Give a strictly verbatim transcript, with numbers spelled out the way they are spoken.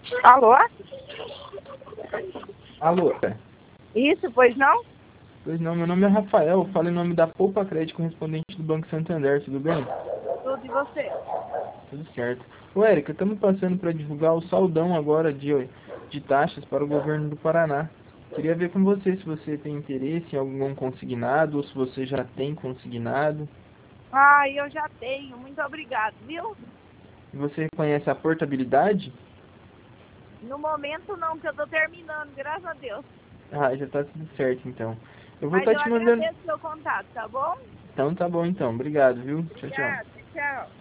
Alô? Alô? Isso, pois não? Pois não, meu nome é Rafael, eu falo em nome da Poupa Crédito, correspondente do Banco Santander, tudo bem? Tudo e você? Tudo certo. Ô, Érica, estamos passando para divulgar o saldão agora de, de taxas para o governo do Paraná. Queria ver com você se você tem interesse em algum consignado ou se você já tem consignado. Ah, eu já tenho. Muito obrigado, viu? E você conhece a portabilidade? No momento não, que eu tô terminando, graças a Deus. Ah, já tá tudo certo então. Eu vou Mas estar eu te mandando... agradeço o seu contato, tá bom? Então tá bom então, obrigado, viu? Tchau, tchau. Obrigada, tchau.